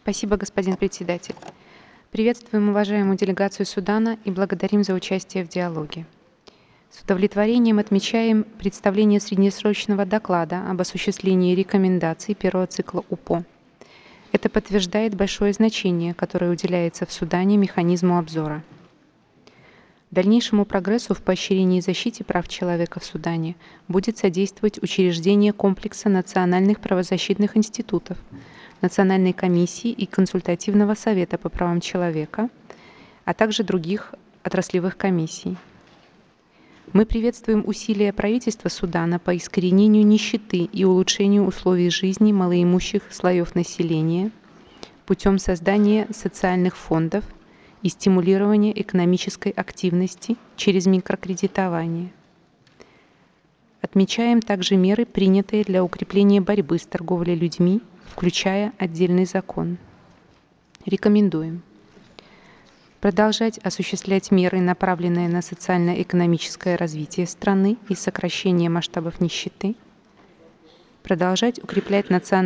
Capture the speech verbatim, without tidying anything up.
Спасибо, господин председатель. Приветствуем уважаемую делегацию Судана и благодарим за участие в диалоге. С удовлетворением отмечаем представление среднесрочного доклада об осуществлении рекомендаций первого цикла УПО. Это подтверждает большое значение, которое уделяется в Судане механизму обзора. Дальнейшему прогрессу в поощрении и защите прав человека в Судане будет содействовать учреждение комплекса национальных правозащитных институтов, Национальной комиссии и консультативного совета по правам человека, а также других отраслевых комиссий. Мы приветствуем усилия правительства Судана по искоренению нищеты и улучшению условий жизни малоимущих слоев населения путем создания социальных фондов и стимулирования экономической активности через микрокредитование. Отмечаем также меры, принятые для укрепления борьбы с торговлей людьми, включая отдельный закон. Рекомендуем продолжать осуществлять меры, направленные на социально-экономическое развитие страны и сокращение масштабов нищеты, продолжать укреплять национальную